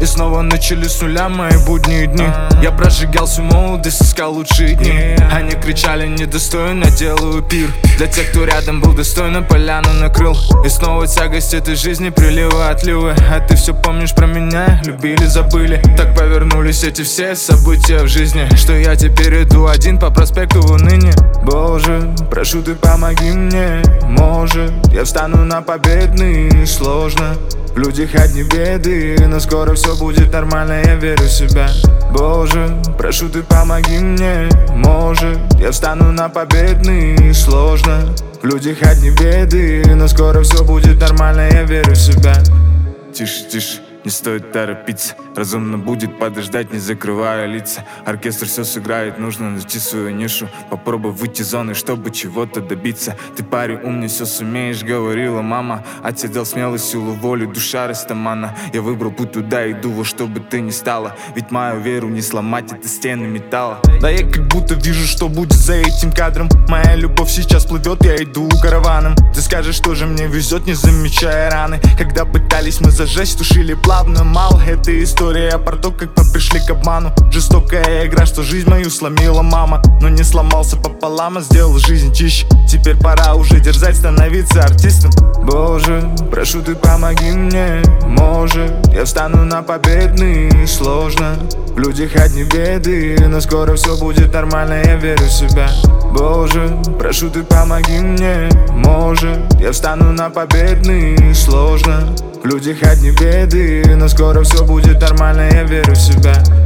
И снова начали с нуля мои будние дни. Я прожигал всю молодость, искал лучшие дни. Они кричали недостойно, делаю пир для тех, кто рядом был достойно, поляну накрыл. И снова тягость этой жизни, приливы, отливы. А ты все помнишь про меня, любили, забыли. Так повернулись эти все события в жизни, что я теперь иду один по проспекту в уныние. Боже, прошу, ты помоги мне. Может, я встану на победный. Сложно, в людях одни беды, но скоро все будет нормально, я верю в себя. Боже, прошу, ты помоги мне. Может, я встану на победный. Сложно, в людях одни беды, но скоро все будет нормально, я верю в себя. Тише, тише, не стоит торопиться. Разумно будет подождать, не закрывая лица. Оркестр все сыграет, нужно найти свою нишу. Попробуй выйти из зоны, чтобы чего-то добиться. Ты парень умный, все сумеешь, говорила мама. Отсидел смелость, силу воли, душа растамана. Я выбрал путь туда, иду во что бы ты ни стала. Ведь мою веру не сломать, это стены металла. Да я как будто вижу, что будет за этим кадром. Моя любовь сейчас плывет, я иду караваном. Ты скажешь, что же мне везет, не замечая раны. Когда пытались мы зажечь, тушили плавно. Мало этой история про то, как мы пришли к обману. Жестокая игра, что жизнь мою сломила мама. Но не сломался пополам, а сделал жизнь чище. Теперь пора уже дерзать, становиться артистом. Боже, прошу, ты помоги мне. Может, я встану на победный. Сложно, в людях одни беды, но скоро все будет нормально, я верю в себя. Боже, прошу, ты помоги мне. Может, я встану на победный. Сложно, в людях одни беды, но скоро все будет нормально, я верю в себя.